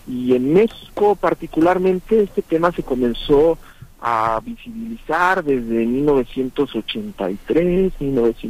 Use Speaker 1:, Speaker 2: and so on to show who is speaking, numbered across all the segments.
Speaker 1: Y en México particularmente este tema se comenzó a visibilizar desde 1983,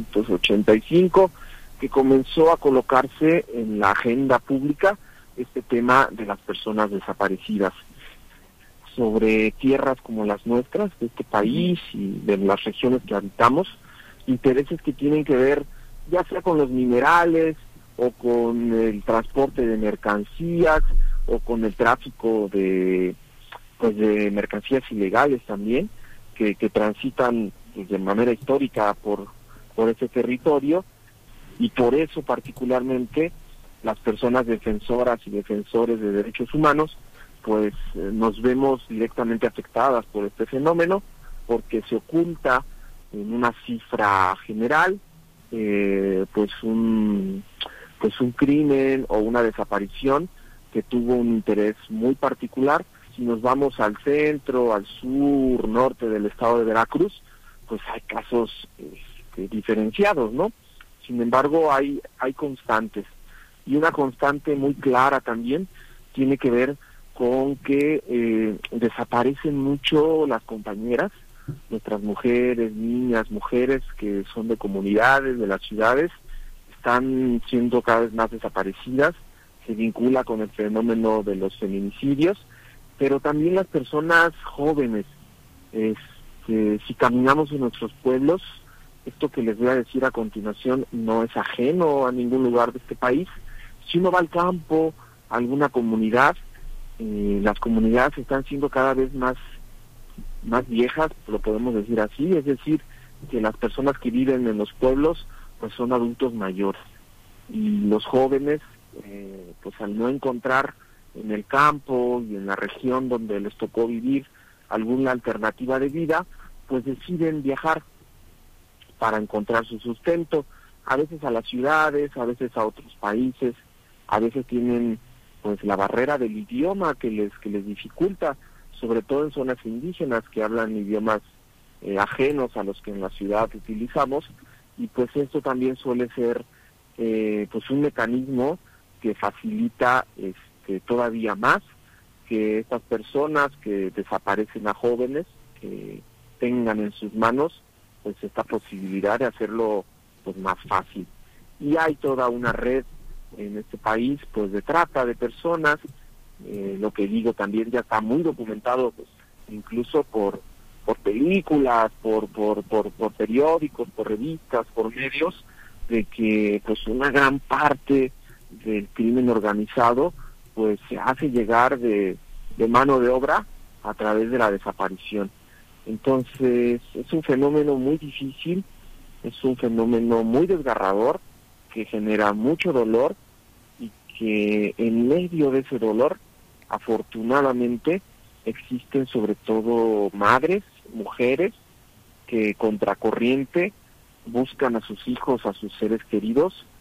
Speaker 1: 1985, que comenzó a colocarse en la agenda pública este tema de las personas desaparecidas. Sobre tierras como las nuestras, de este país y de las regiones que habitamos, intereses que tienen que ver ya sea con los minerales o con el transporte de mercancías o con el tráfico de mercancías ilegales también, que transitan pues, de manera histórica por ese territorio, y por eso particularmente las personas defensoras y defensores de derechos humanos pues nos vemos directamente afectadas por este fenómeno, porque se oculta en una cifra general pues un crimen o una desaparición que tuvo un interés muy particular. Si nos vamos al centro, al sur, norte del estado de Veracruz, pues hay casos diferenciados, ¿no? Sin embargo, hay constantes. Y una constante muy clara también tiene que ver con que desaparecen mucho las compañeras, nuestras mujeres, niñas, mujeres que son de comunidades, de las ciudades, están siendo cada vez más desaparecidas. Se vincula con el fenómeno de los feminicidios, pero también las personas jóvenes. Si caminamos en nuestros pueblos, esto que les voy a decir a continuación no es ajeno a ningún lugar de este país. Si uno va al campo, a alguna comunidad, las comunidades están siendo cada vez más viejas, lo podemos decir así, es decir, que las personas que viven en los pueblos pues son adultos mayores, y los jóvenes pues al no encontrar en el campo y en la región donde les tocó vivir alguna alternativa de vida, pues deciden viajar para encontrar su sustento, a veces a las ciudades, a veces a otros países, a veces tienen pues la barrera del idioma que les dificulta, sobre todo en zonas indígenas que hablan idiomas ajenos a los que en la ciudad utilizamos, y pues esto también suele ser pues un mecanismo que facilita todavía más que estas personas que desaparecen a jóvenes que tengan en sus manos pues esta posibilidad de hacerlo pues más fácil. Y hay toda una red en este país pues de trata de personas, lo que digo también ya está muy documentado pues, incluso por películas, por periódicos, por revistas, por medios, de que pues una gran parte del crimen organizado pues se hace llegar de mano de obra a través de la desaparición. Entonces es un fenómeno muy difícil, es un fenómeno muy desgarrador, que genera mucho dolor, y que en medio de ese dolor, afortunadamente, existen sobre todo madres, mujeres, que contracorriente buscan a sus hijos, a sus seres queridos,